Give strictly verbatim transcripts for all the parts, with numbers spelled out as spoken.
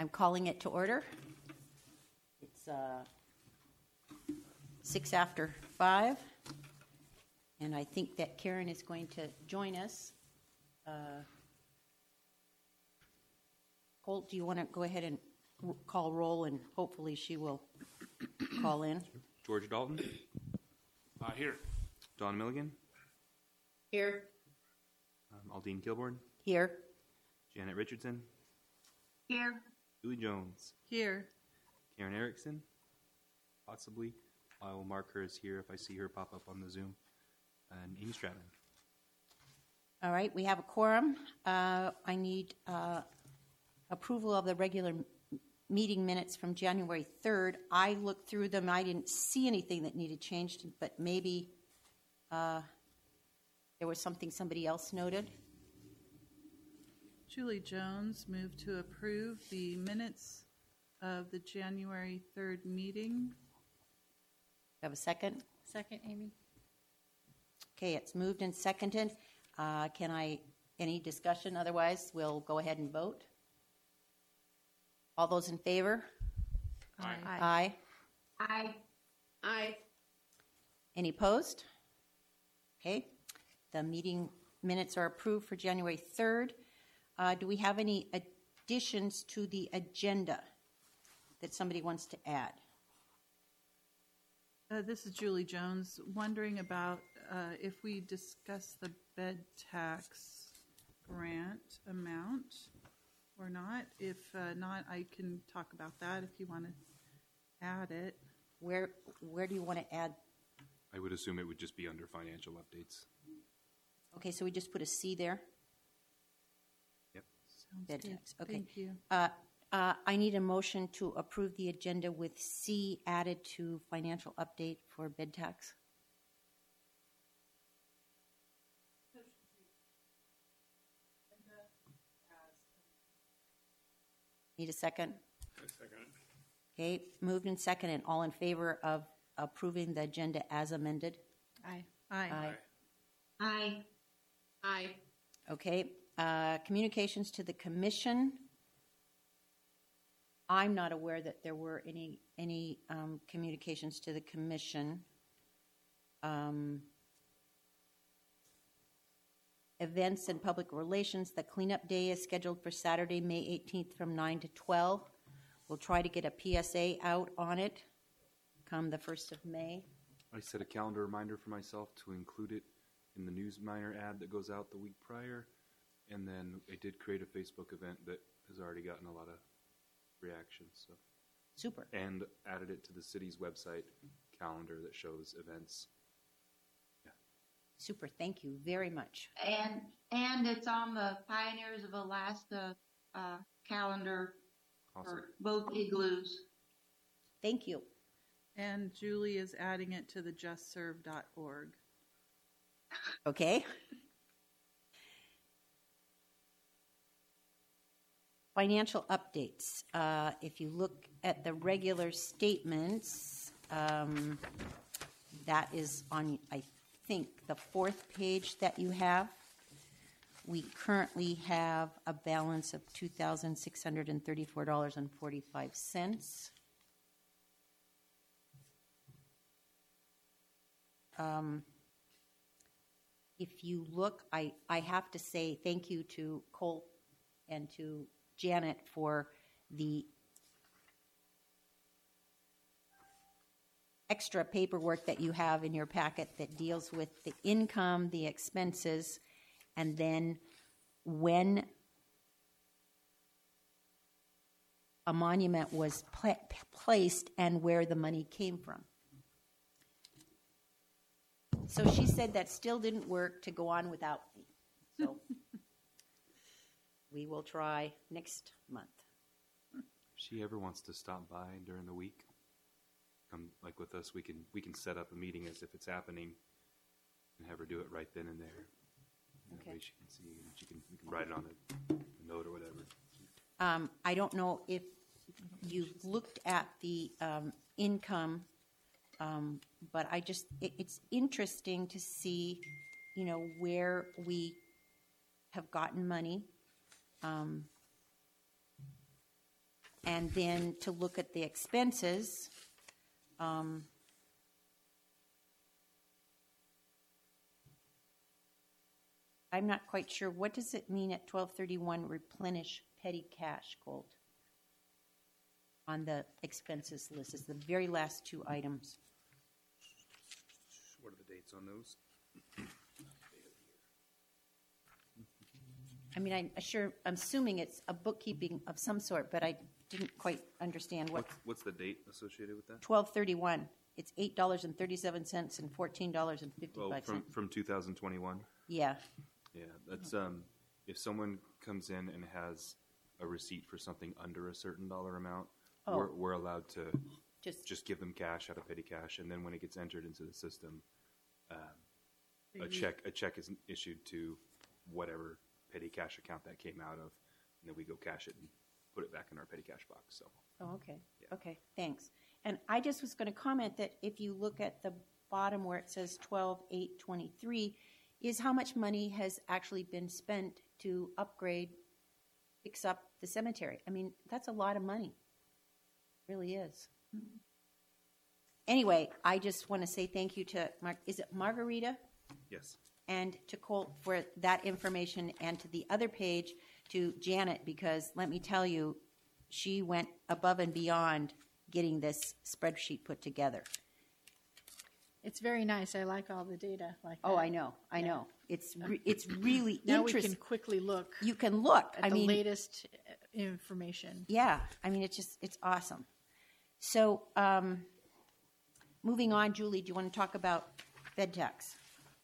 I'm calling it to order. It's uh, six after five, and I think that Karen is going to join us. Uh, Colt, do you want to go ahead and r- call roll, and hopefully she will call in? George Dalton. Uh, here. Don Milligan. Here. Um, Aldine Kilborn. Here. Janet Richardson. Here. Julie Jones. Here. Karen Erickson. Possibly. I will mark her as here if I see her pop up on the Zoom. And Amy Stratton. All right, we have a quorum. Uh, I need uh, approval of the regular m- meeting minutes from January third. I looked through them. I didn't see anything that needed changed, but maybe uh, there was something somebody else noted. Julie Jones moved to approve the minutes of the January third meeting. Have a second? Second, Amy. Okay, it's moved and seconded. Uh, can I, any discussion? Otherwise, we'll go ahead and vote. All those in favor? Aye. Aye. Aye. Aye. Any opposed? Okay, the meeting minutes are approved for January third. Uh, do we have any additions to the agenda that somebody wants to add? Uh, this is Julie Jones, wondering about uh, if we discuss the bed tax grant amount or not. If uh, not, I can talk about that if you want to add it. Where where do you want to add? I would assume it would just be under financial updates. Okay, so we just put a C there. Yep. Sounds Bed good. tax, okay. Thank you. Uh, uh, I need a motion to approve the agenda with C added to financial update for bed tax. Need a second? I second. Okay, moved and seconded. All in favor of approving the agenda as amended? Aye. Aye. Aye. Aye. Aye. Okay, uh, communications to the commission. I'm not aware that there were any any um, communications to the commission. Um, events and public relations. The cleanup day is scheduled for Saturday, May eighteenth from nine to twelve. We'll try to get a P S A out on it come the first of May. I set a calendar reminder for myself to include it in the News Miner ad that goes out the week prior. And then I did create a Facebook event that has already gotten a lot of reactions. So. Super. And added it to the city's website calendar that shows events. Yeah. Super. Thank you very much. And and it's on the Pioneers of Alaska uh, calendar Awesome. for both igloos. Thank you. And Julie is adding it to the just serve dot org. Okay. Financial updates. Uh, if you look at the regular statements, um, that is on, I think, the fourth page that you have. We currently have a balance of two thousand six hundred thirty-four dollars and forty-five cents. Um, if you look, I, I have to say thank you to Colt and to Janet for the extra paperwork that you have in your packet that deals with the income, the expenses, and then when a monument was pla- placed and where the money came from. So she said that still didn't work to go on without me. So we will try next month. If she ever wants to stop by during the week, come like with us, we can we can set up a meeting as if it's happening and have her do it right then and there. And Okay. That way she can see and she can, we can write it on a, a note or whatever. Um, I don't know if you've looked at the um, income, um, but I just, it, it's interesting to see, you know, where we have gotten money. Um, and then to look at the expenses. Um, I'm not quite sure. What does it mean at twelve thirty-one replenish petty cash, Colt? On the expenses list, it's the very last two items. What are the dates on those? I mean, I'm sure, I'm assuming it's a bookkeeping of some sort, but I didn't quite understand what. What's, what's the date associated with that? twelve thirty-one. It's eight dollars and thirty-seven cents and fourteen dollars and Well, fifty-five from, cents. from two thousand twenty-one? Yeah. Yeah, that's, um, if someone comes in and has a receipt for something under a certain dollar amount, Oh. we're, we're allowed to Just, just give them cash out of petty cash, and then when it gets entered into the system, um, a You- check, a check is issued to whatever petty cash account that came out of, and then we go cash it and put it back in our petty cash box, so. oh, okay. Yeah. Okay, thanks. And I just was going to comment that if you look at the bottom where it says twelve eight twenty-three, is how much money has actually been spent to upgrade, fix up the cemetery. I mean, that's a lot of money. It really is. Anyway, I just want to say thank you to, Mar- is it Margarita? Yes. And to Colt for that information, and to the other page to Janet, because let me tell you, she went above and beyond getting this spreadsheet put together. It's very nice. I like all the data like that. Oh, I know, I Yeah. know. It's re- it's really Now we interesting. can quickly look You can look. at I the mean, latest uh, information. yeah. I mean, it's just it's awesome. So, um, moving on, Julie, do you want to talk about bed tax?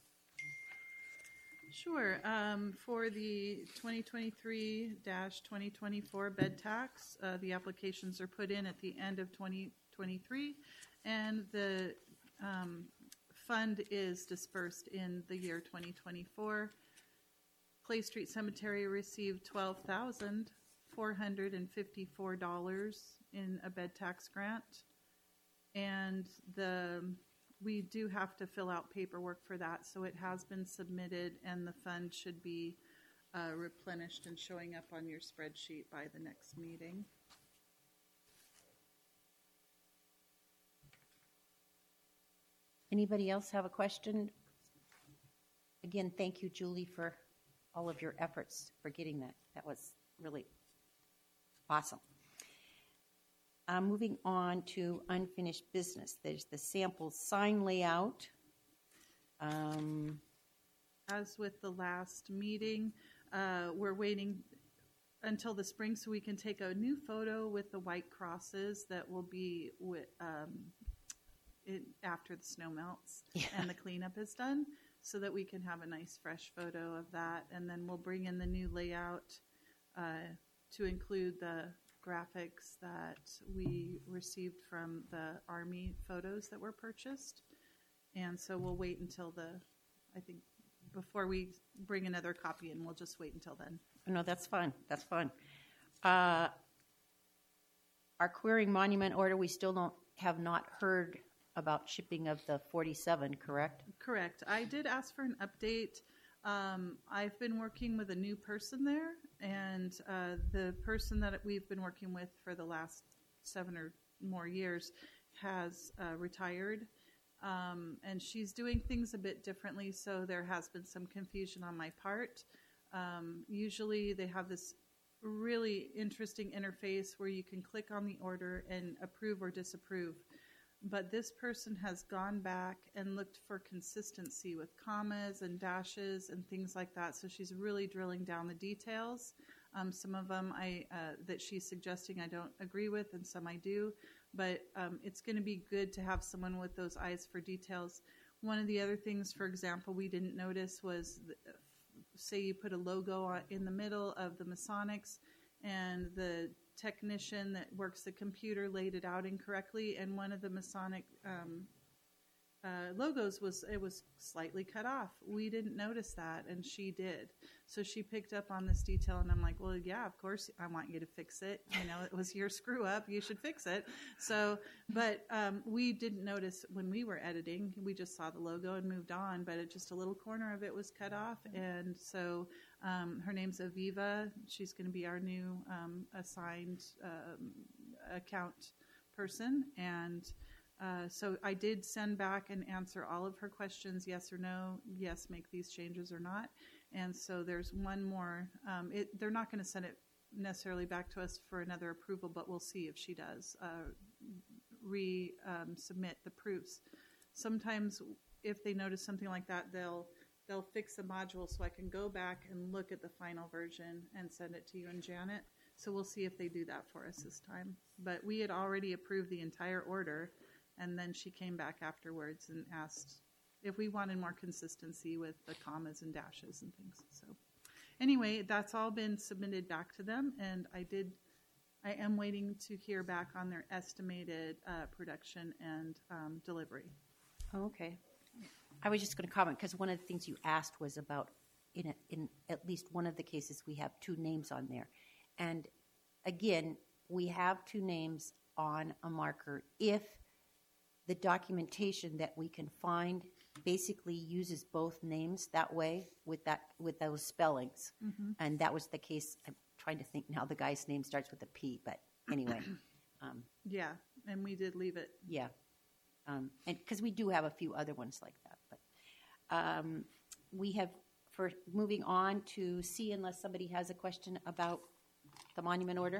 Sure. Um, for the twenty twenty-three twenty twenty-four bed tax, uh, the applications are put in at the end of twenty twenty-three, and the um, fund is dispersed in the year twenty twenty-four. Clay Street Cemetery received twelve thousand four hundred fifty-four dollars in a bed tax grant, and the we do have to fill out paperwork for that, so it has been submitted, and the fund should be uh, replenished and showing up on your spreadsheet by the next meeting. Anybody else have a question? Again, thank you, Julie, for all of your efforts for getting that. That was really awesome. Uh, moving on to unfinished business. There's the sample sign layout. Um, As with the last meeting, uh, we're waiting until the spring so we can take a new photo with the white crosses that will be with, um, it, after the snow melts Yeah. and the cleanup is done, so that we can have a nice fresh photo of that. And then we'll bring in the new layout uh, to include the graphics that we received from the Army photos that were purchased. And so we'll wait until the, I think, before we bring another copy in, we'll just wait until then. no, that's fine. That's fine. Uh, our querying monument order, we still don't have not heard about shipping of the forty-seven, correct? Correct. I did ask for an update. Um, I've been working with a new person there, and uh, the person that we've been working with for the last seven or more years has uh, retired, um, and she's doing things a bit differently, so there has been some confusion on my part. Um, usually they have this really interesting interface where you can click on the order and approve or disapprove. But this person has gone back and looked for consistency with commas and dashes and things like that. So she's really drilling down the details. Um, some of them I uh, that she's suggesting I don't agree with, and some I do. But um, it's going to be good to have someone with those eyes for details. One of the other things, for example, we didn't notice was, the, say you put a logo on, in the middle of the Masonics, and the technician that works the computer laid it out incorrectly, and one of the Masonic um, uh, logos was it was slightly cut off. We didn't notice that, and she did. So she picked up on this detail, and I'm like, well, yeah, of course I want you to fix it. You know, it was your screw up. You should fix it. So, but um, we didn't notice when we were editing. We just saw the logo and moved on, but it, just a little corner of it was cut off, and so um, her name's Aviva. She's going to be our new um, assigned um, account person, and uh, so I did send back and answer all of her questions, yes or no, yes, make these changes or not. And so there's one more. Um, it, they're not going to send it necessarily back to us for another approval, but we'll see if she does uh, re-submit um, the proofs. Sometimes if they notice something like that, they'll they'll fix the module so I can go back and look at the final version and send it to you and Janet. So we'll see if they do that for us this time. But we had already approved the entire order, and then she came back afterwards and asked if we wanted more consistency with the commas and dashes and things. So anyway, that's all been submitted back to them, and I did. I am waiting to hear back on their estimated uh, production and um, delivery. Oh, okay. I was just going to comment because one of the things you asked was about in a, in at least one of the cases we have two names on there, and again we have two names on a marker if the documentation that we can find basically uses both names that way with that with those spellings, mm-hmm. and that was the case. I'm trying to think now. The guy's name starts with a P, but anyway, um, yeah, and we did leave it. Yeah. Um, and because we do have a few other ones like that, but um, we have for moving on to C, unless somebody has a question about the monument order.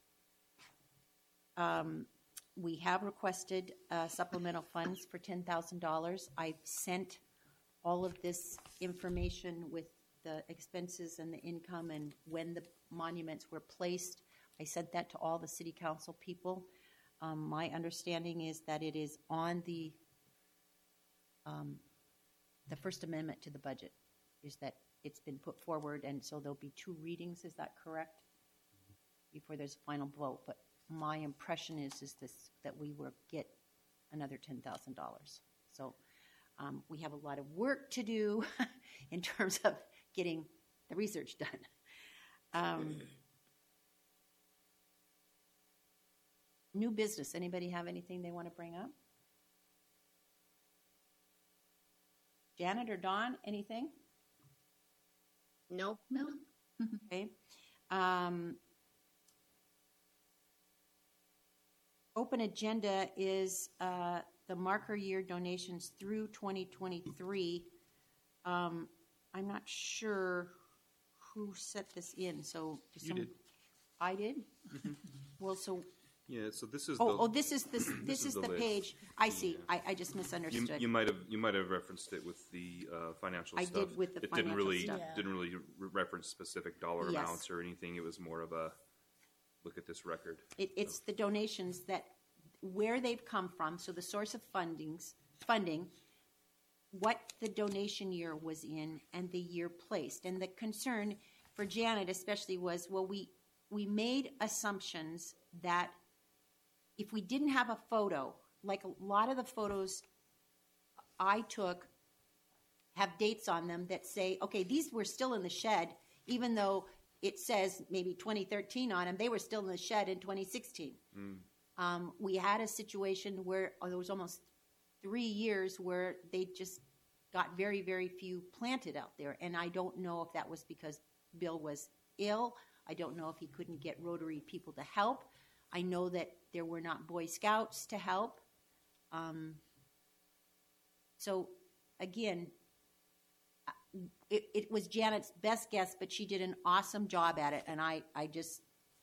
Um, we have requested uh, supplemental funds for ten thousand dollars. I've sent all of this information with the expenses and the income and when the monuments were placed. I sent that to all the city council people. Um, my understanding is that it is on the um, the First Amendment to the budget, is that it's been put forward, and so there'll be two readings. Is that correct? Before there's a final vote. But my impression is is this that we will get another ten thousand dollars. So um, we have a lot of work to do in terms of getting the research done. Um, New business. Anybody have anything they want to bring up? Janet or Dawn, anything? Nope. No. Okay. Um, open agenda is uh, the marker year donations through twenty twenty-three. Um, I'm not sure who set this in. So You some, did. I did. Well, so. Yeah, so this is Oh, the, oh, this is this. This, is is the the list. page. I see. Yeah. I, I just you, misunderstood. you might have you might have referenced it with the uh, financial I stuff. did with the it didn't financial really stuff. Yeah. didn't really re- reference specific dollar Yes. amounts or anything. It was more of a look at this record. It, it's the donations that where they've come from. So the source of fundings, funding, what the donation year was in, and the year placed. And the concern for Janet especially was, well, we we made assumptions that if we didn't have a photo, like a lot of the photos I took have dates on them that say, okay, these were still in the shed, even though it says maybe twenty thirteen on them, they were still in the shed in twenty sixteen. Mm. Um, we had a situation where oh, there was almost three years where they just got very, very few planted out there. And I don't know if that was because Bill was ill. I don't know if he couldn't get Rotary people to help. I know that there were not Boy Scouts to help. Um, so, again, it, it was Janet's best guess, but she did an awesome job at it, and I, I just,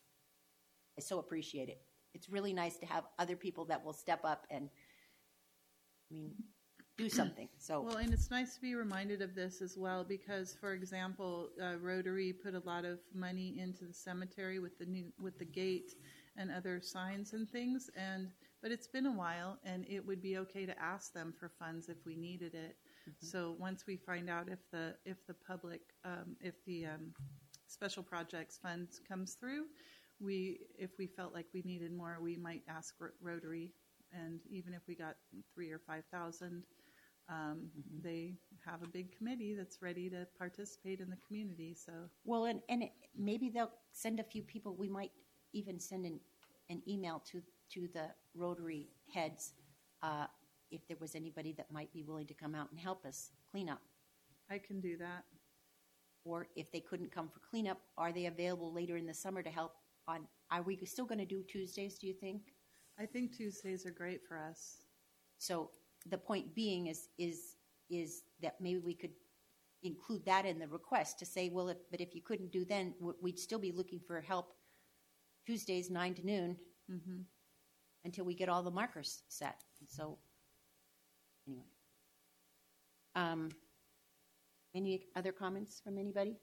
I so appreciate it. It's really nice to have other people that will step up and, I mean, do something. So Well, and it's nice to be reminded of this as well because, for example, uh, Rotary put a lot of money into the cemetery with the new with the gate and other signs and things. And but it's been a while, and it would be okay to ask them for funds if we needed it. Mm-hmm. So once we find out if the if the public um, if the um, special projects funds comes through, we if we felt like we needed more, we might ask Ro- Rotary. And even if we got three or five thousand, um, mm-hmm. they have a big committee that's ready to participate in the community. So well, and and it, maybe they'll send a few people. We might even send an an email to to the Rotary heads uh, if there was anybody that might be willing to come out and help us clean up. I can do that. Or if they couldn't come for cleanup, are they available later in the summer to help on, are we still going to do Tuesdays, do you think? I think Tuesdays are great for us. So the point being is, is, is that maybe we could include that in the request to say, well, if, but if you couldn't do then, w- we'd still be looking for help Tuesdays, nine to noon, Mm-hmm. until we get all the markers set. So, anyway. Um, any other comments from anybody?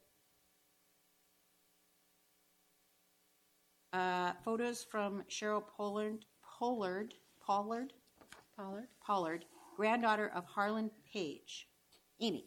Uh, photos from Cheryl Pollard, Pollard, Pollard, Pollard? Pollard, granddaughter of Harlan Page. Amy.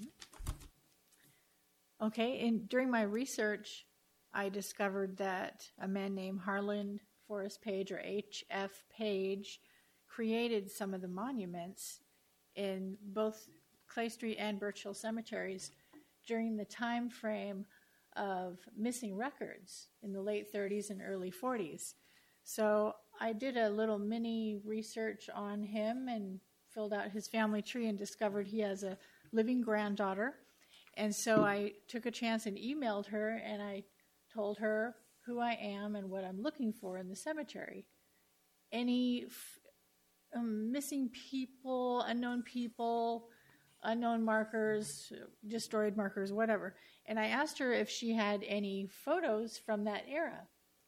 Okay, and during my research, I discovered that a man named Harlan Forrest Page, or H F Page, created some of the monuments in both Clay Street and Birch Hill cemeteries during the time frame of missing records in the late thirties and early forties. So I did a little mini research on him and filled out his family tree and discovered he has a living granddaughter. And so I took a chance and emailed her, and I told her who I am and what I'm looking for in the cemetery. Any f- um, missing people, unknown people, unknown markers, destroyed markers, whatever. And I asked her if she had any photos from that era.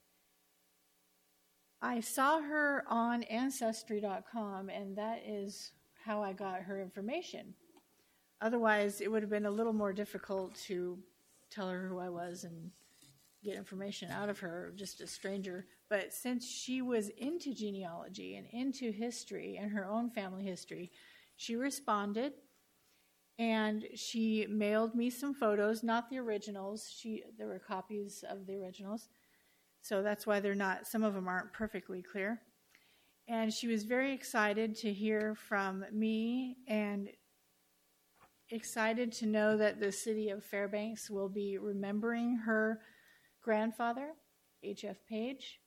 I saw her on Ancestry dot com, and that is how I got her information. Otherwise, it would have been a little more difficult to tell her who I was and get information out of her, just a stranger. But since she was into genealogy and into history and her own family history, she responded, and she mailed me some photos, not the originals. She there were copies of the originals, so that's why they're not, some of them aren't perfectly clear. And she was very excited to hear from me and excited to know that the city of Fairbanks will be remembering her grandfather, H F Page.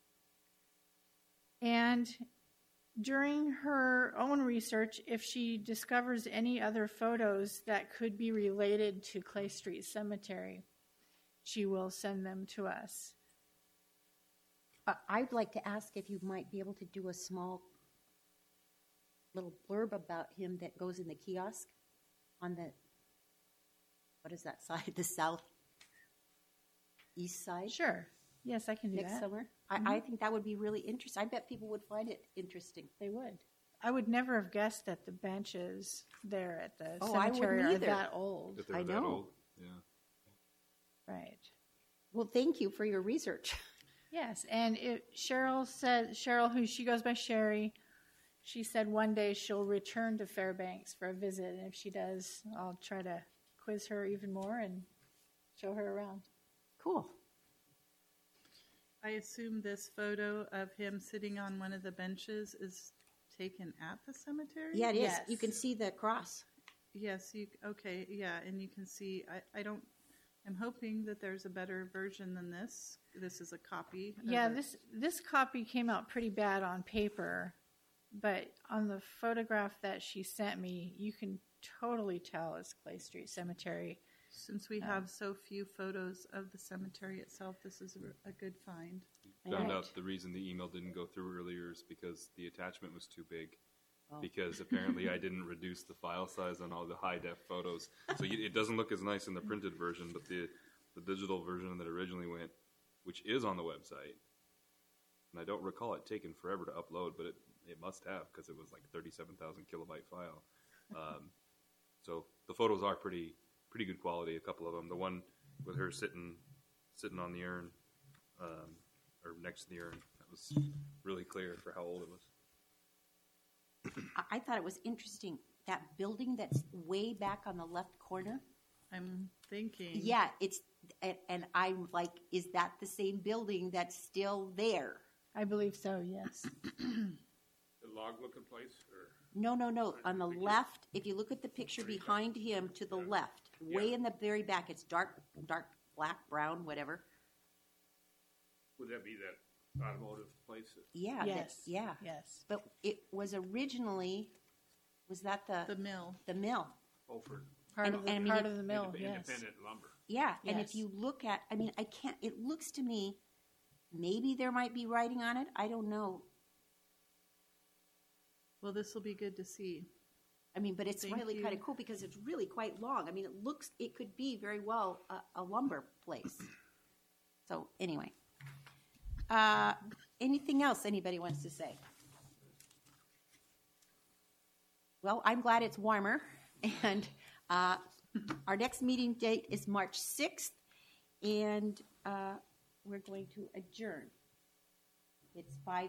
And during her own research, if she discovers any other photos that could be related to Clay Street Cemetery, she will send them to us. Uh, I'd like to ask if you might be able to do a small little blurb about him that goes in the kiosk on the, what is that side, the south east side? Sure. Yes, I can do Next that. summer. Mhm. I, I think that would be really interesting. I bet people would find it interesting. They would. I would never have guessed that the benches there at the Oh, I cemetery wouldn't are either. that old. That they I were that know. old. Yeah. Right. Well, thank you for your research. Yes, and it, Cheryl said, Cheryl, who she goes by Sherry, she said one day she'll return to Fairbanks for a visit, and if she does, I'll try to quiz her even more and show her around. Cool. I assume this photo of him sitting on one of the benches is taken at the cemetery? Yeah, it is. Yes. You can see the cross. Yes, you, okay, yeah, and you can see, I, I don't, I'm hoping that there's a better version than this. This is a copy. of Yeah, it. this this copy came out pretty bad on paper, but on the photograph that she sent me, you can totally tell it's Clay Street Cemetery. Since we have so few photos of the cemetery itself, this is a, a good find. Found Right. out the reason the email didn't go through earlier is because the attachment was too big. Oh. Because apparently I didn't reduce the file size on all the high def photos, so you, it doesn't look as nice in the printed version. But the the digital version that originally went, which is on the website, and I don't recall it taking forever to upload, but it it must have because it was like thirty-seven thousand kilobyte file. Um, so the photos are pretty pretty good quality. A couple of them. The one with her sitting sitting on the urn, um, or next to the urn, that was really clear for how old it was. I, I thought it was interesting. That building that's way back on the left corner. I'm thinking. Yeah, it's, and, and I'm like, is that the same building that's still there? I believe so, yes. The log-looking place, or? No, no, no. On the left, if you look at the picture behind him to the left, way Yeah. in the very back, it's dark, dark black, brown, whatever. Would that be that automotive place? that- Yeah. that- Yes. yeah. Yes. But it was originally, was that the The mill. the mill? Beaufort. Part And- of the and I mean, part it- of the mill, Indep- yes. Independent lumber. Yeah. And if Yes. you look at, I mean, I can't. It looks to me maybe there might be writing on it. I don't know. Well, this will be good to see. I mean, but it's Thank really you. kind of cool because it's really quite long. I mean, it looks, it could be very well a, a lumber place. So anyway, uh, anything else anybody wants to say? Well, I'm glad it's warmer, and uh, our next meeting date is March sixth, and uh, we're going to adjourn. It's five